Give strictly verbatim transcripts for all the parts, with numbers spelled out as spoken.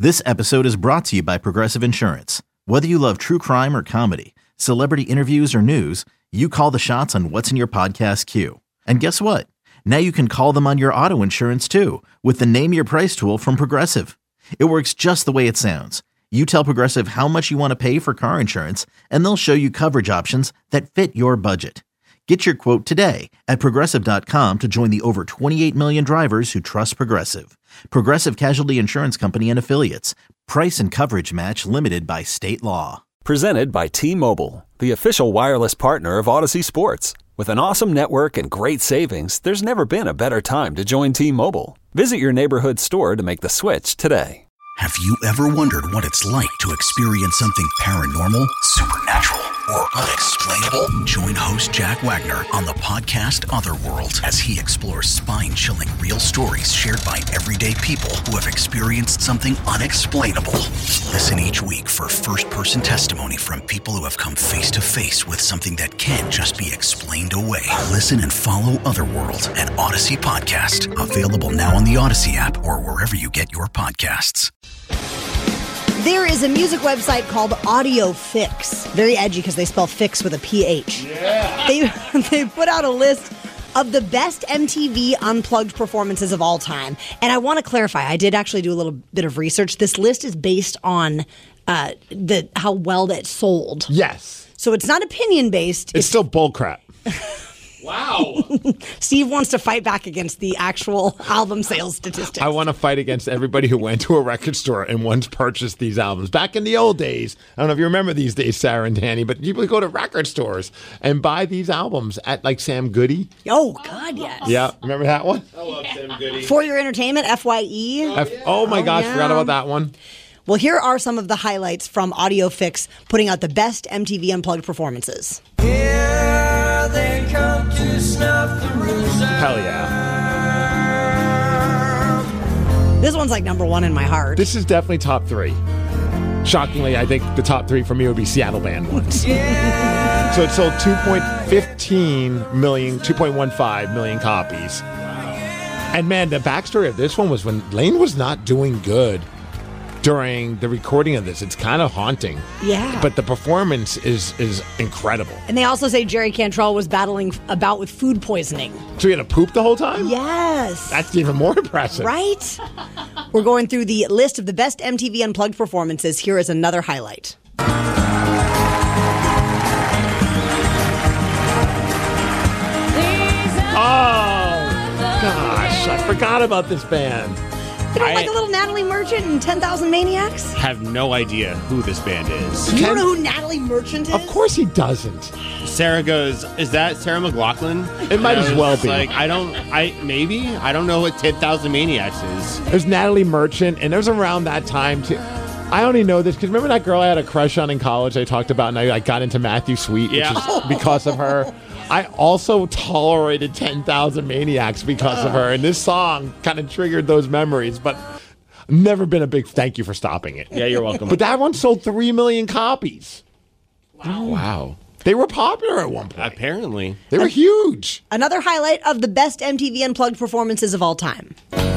This episode is brought to you by Progressive Insurance. Whether you love true crime or comedy, celebrity interviews or news, you call the shots on what's in your podcast queue. And guess what? Now you can call them on your auto insurance too with the Name Your Price tool from Progressive. It works just the way it sounds. You tell Progressive how much you want to pay for car insurance, and they'll show you coverage options that fit your budget. Get your quote today at Progressive dot com to join the over twenty-eight million drivers who trust Progressive. Progressive Casualty Insurance Company and Affiliates. Price and coverage match limited by state law. Presented by T-Mobile, the official wireless partner of Odyssey Sports. With an awesome network and great savings, there's never been a better time to join T-Mobile. Visit your neighborhood store to make the switch today. Have you ever wondered what it's like to experience something paranormal, supernatural, or unexplainable? Join host Jack Wagner on the podcast Otherworld as he explores spine-chilling real stories shared by everyday people who have experienced something unexplainable. Listen each week for first-person testimony from people who have come face-to-face with something that can't just be explained away. Listen and follow Otherworld, an Odyssey podcast. Available now on the Odyssey app or wherever you get your podcasts. There is a music website called Audio Fix. Very edgy because they spell fix with a P H. Yeah. They, they put out a list of the best M T V Unplugged performances of all time. And I want to clarify, I did actually do a little bit of research. This list is based on uh, the how well that sold. Yes. So it's not opinion-based. It's, it's still bullcrap. Wow. Steve wants to fight back against the actual album sales statistics. I want to fight against everybody who went to a record store and once purchased these albums. Back in the old days, I don't know if you remember these days, Sarah and Danny, but people would go to record stores and buy these albums at like Sam Goody. Oh, God, yes. Yeah, remember that one? I love Sam Goody. For Your Entertainment, F Y E. Oh, F- oh my oh, gosh, yeah. forgot about that one. Well, here are some of the highlights from Audio Fix putting out the best M T V Unplugged performances. Here they come to snuff the roots out. Hell yeah. This one's like number one in my heart. This is definitely top three. Shockingly, I think the top three for me would be Seattle Band ones. Yeah. So it sold two point one five million, two point one five million copies. And man, the backstory of this one was when Lane was not doing good during the recording of this. It's kind of haunting. Yeah. But the performance is is incredible. And they also say Jerry Cantrell was battling about with food poisoning. So he had to poop the whole time? Yes. That's even more impressive. Right? We're going through the list of the best M T V Unplugged performances. Here is another highlight. Oh, gosh. I forgot about this band. You don't I- like a little Natalie Merchant and ten thousand Maniacs? Have no idea who this band is. You don't know who Natalie Merchant is? Of course he doesn't. Sarah goes, is that Sarah McLachlan? It might And I as was well just be. Like, I don't, I maybe, I don't know what ten thousand Maniacs is. There's Natalie Merchant, and it was around that time, too. I only know this because remember that girl I had a crush on in college I talked about, and I, I got into Matthew Sweet, which Yeah. is because of her. I also tolerated ten thousand Maniacs because of her, and this song kind of triggered those memories, but I've never been a big thank you for stopping it. Yeah, you're welcome. But that one sold three million copies. wow. Wow. They were popular at one point. Apparently. They were huge. Another highlight of the best M T V Unplugged performances of all time.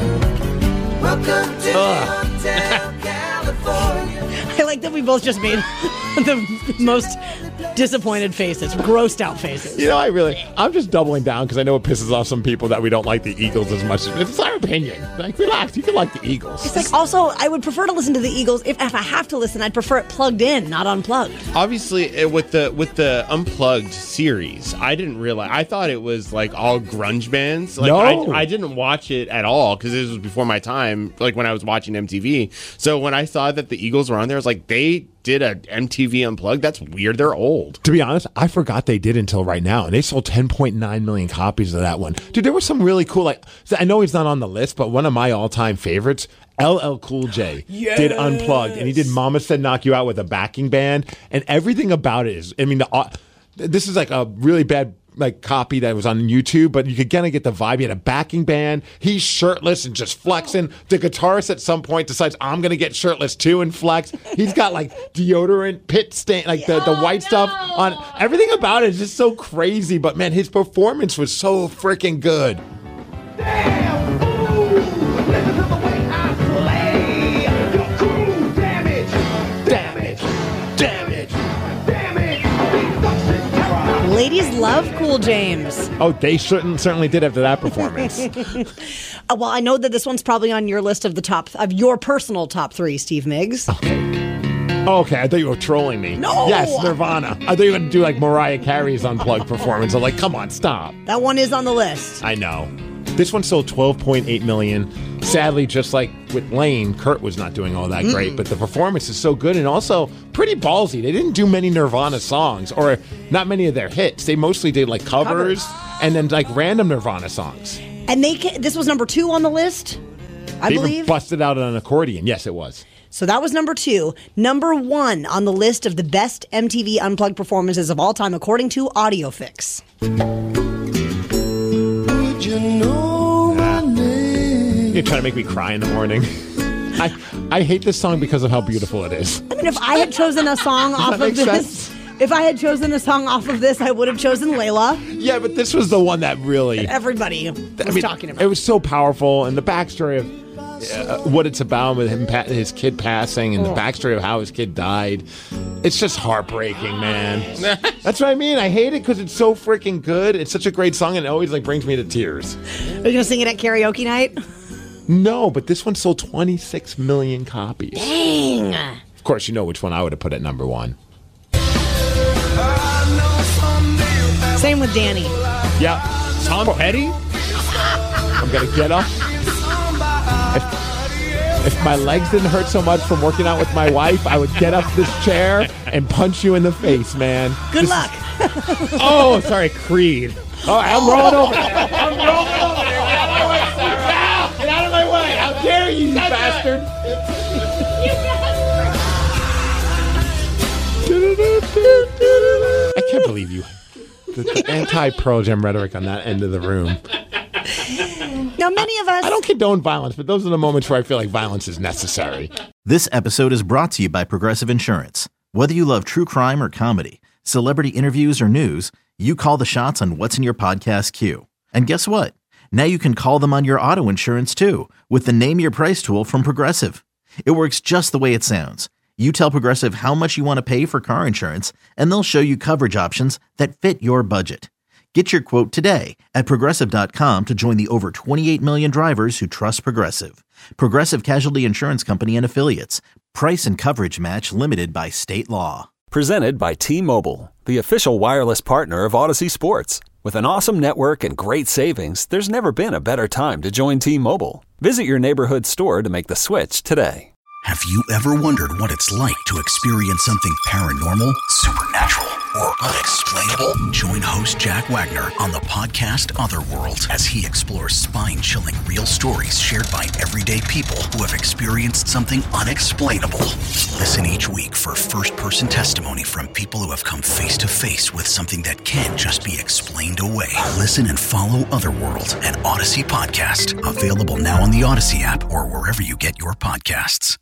Welcome to Hotel California. I like that we both just made the most disappointed faces, grossed out faces. You know, I really, I'm just doubling down because I know it pisses off some people that we don't like the Eagles as much. It's our opinion. Like, relax. You can like the Eagles. It's like, also, I would prefer to listen to the Eagles. If, if I have to listen, I'd prefer it plugged in, not unplugged. Obviously, uh, with the with the Unplugged series, I didn't realize. I thought it was like all grunge bands. Like, No. I, I didn't watch it at all because this was before my time. Like when I was watching M T V. So when I saw that the Eagles were on there, I was like, they did a M T V Unplugged. That's weird. They're old. To be honest, I forgot they did until right now, and they sold ten point nine million copies of that one. Dude, there was some really cool, like, I know he's not on the list, but one of my all-time favorites, L L Cool J, Yes. did Unplugged, and he did Mama Said Knock You Out with a backing band, and everything about it is, I mean, the, uh, this is like a really bad like copy that was on YouTube, but you could kind of get the vibe. He had a backing band. He's shirtless and just flexing. The guitarist at some point decides, I'm going to get shirtless too and flex. He's got like deodorant, pit stain, like the, the white stuff on. Everything about it is just so crazy, but man, his performance was so freaking good. Damn fool! Listen to the way I play. You're cool Cool James. Oh, they certain, certainly did after that performance. Uh, well, I know that this one's probably on your list of the top, of your personal top three, Steve Miggs. Oh, okay, I thought you were trolling me. No! Yes, Nirvana. I thought you were going to do like Mariah Carey's Unplugged performance. I'm like, come on, stop. That one is on the list. I know. This one sold twelve point eight million. Sadly, just like with Lane, Kurt was not doing all that Mm-mm. great, but the performance is so good and also pretty ballsy. They didn't do many Nirvana songs or not many of their hits. They mostly did like covers, covers. and then like random Nirvana songs. And they this was number two on the list, I they believe. Even busted out an accordion. Yes, it was. So that was number two. Number one on the list of the best M T V Unplugged performances of all time, according to AudioFix. Would you know my name? You're trying to make me cry in the morning. I I hate this song because of how beautiful it is. I mean, if I had chosen a song off of this, sense? if I had chosen a song off of this, I would have chosen Layla. Yeah, but this was the one that really that everybody was I mean, talking about. It was so powerful, and the backstory of Uh, what it's about with him, his kid passing, and the backstory of how his kid died. It's just heartbreaking, man. That's what I mean. I hate it because it's so freaking good. It's such a great song, and it always like brings me to tears. Are you gonna sing it at karaoke night? No, but this one sold twenty-six million copies. Dang! Of course, you know which one I would have put at number one. Same with Danny. Yeah, Tom Petty. I'm gonna get up. If, if my legs didn't hurt so much from working out with my wife, I would get up this chair and punch you in the face, man. Good this luck. Is... oh, sorry, Creed. Oh, I'm rolling over. I'm rolling over. Get out of my way. How dare you, you bastard. I can't believe you. The, the anti-Pearl Jam rhetoric on that end of the room. Now, many of us... I don't condone violence, but those are the moments where I feel like violence is necessary. This episode is brought to you by Progressive Insurance. Whether you love true crime or comedy, celebrity interviews or news, you call the shots on what's in your podcast queue. And guess what? Now you can call them on your auto insurance, too, with the Name Your Price tool from Progressive. It works just the way it sounds. You tell Progressive how much you want to pay for car insurance, and they'll show you coverage options that fit your budget. Get your quote today at Progressive dot com to join the over twenty-eight million drivers who trust Progressive. Progressive Casualty Insurance Company and Affiliates. Price and coverage match limited by state law. Presented by T-Mobile, the official wireless partner of Odyssey Sports. With an awesome network and great savings, there's never been a better time to join T-Mobile. Visit your neighborhood store to make the switch today. Have you ever wondered what it's like to experience something paranormal, supernatural, or unexplainable? Join host Jack Wagner on the podcast Otherworld as he explores spine-chilling real stories shared by everyday people who have experienced something unexplainable. Listen each week for first-person testimony from people who have come face-to-face with something that can't just be explained away. Listen and follow Otherworld, an Odyssey podcast, available now on the Odyssey app or wherever you get your podcasts.